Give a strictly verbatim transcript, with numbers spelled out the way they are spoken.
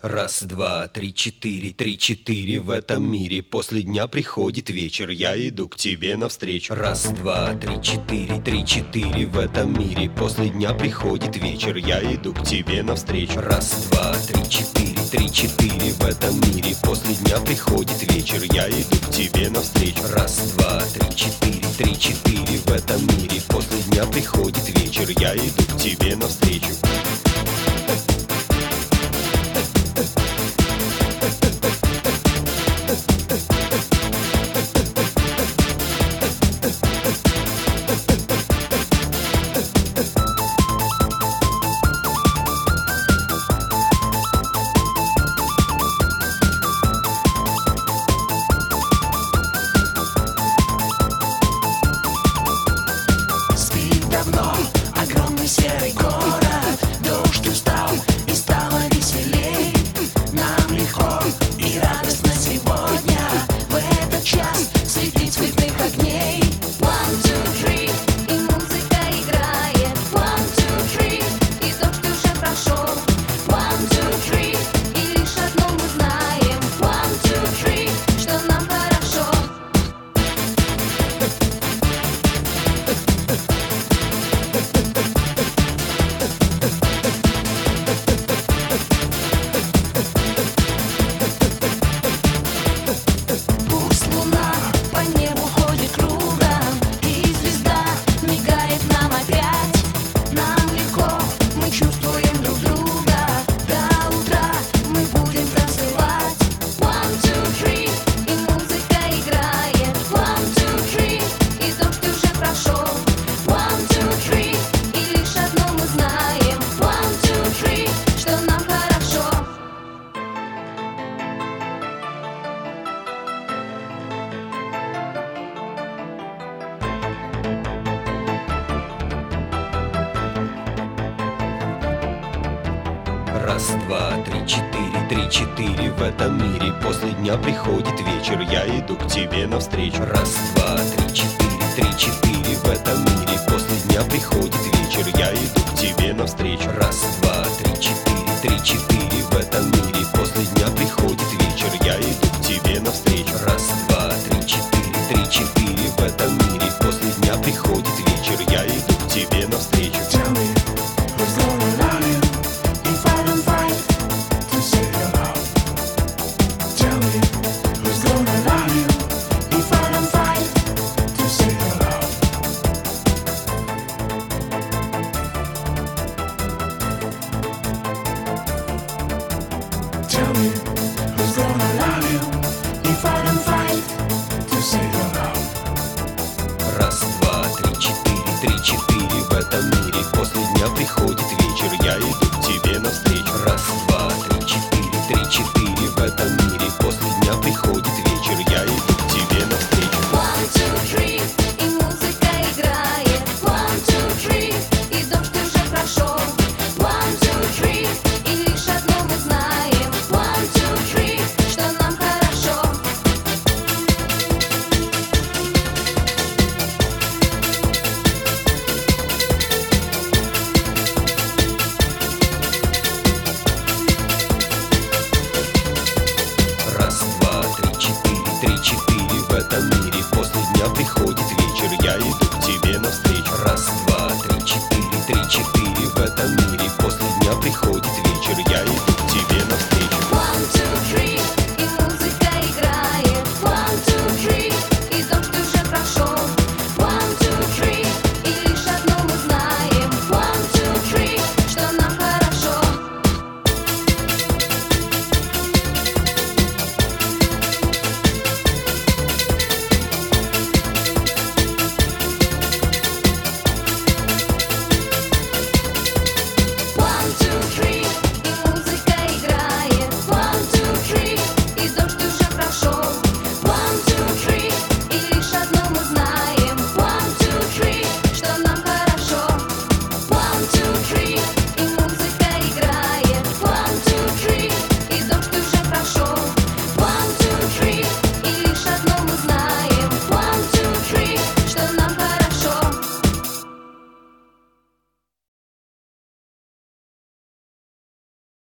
Раз, два, три, четыре, три, четыре. В этом мире после дня приходит вечер. Я иду к тебе навстречу. Раз, два, три, четыре, три, четыре. В этом мире после дня приходит вечер. Я иду к тебе навстречу. Раз, два, три, четыре, три, четыре. В этом мире после дня приходит вечер. Я иду к тебе навстречу. Раз, два, три, четыре, три, четыре. В этом мире после дня приходит вечер. Я иду к тебе навстречу. Огромный серый город, дождь устал и стало веселей. Нам легко и радостно сегодня в этот час среди цветных огней. One, two, three, и музыка играет. One, two, three, и дождь уже прошел. One, two, three, и лишь одно мы знаем. One, two, three, что нам хорошо. Раз, два, три, четыре, три, четыре. В этом мире после дня приходит вечер. Я иду к тебе навстречу. Раз, два, три, четыре, три, четыре. В этом мире после дня приходит вечер. Я иду к тебе навстречу. Раз, два, три, четыре, три, четыре. В этом мире после дня приходит вечер. Я иду к тебе навстречу. Раз, два, три, четыре, три, четыре. В этом мире после дня приходит вечер. Я иду к тебе навстречу. Tell me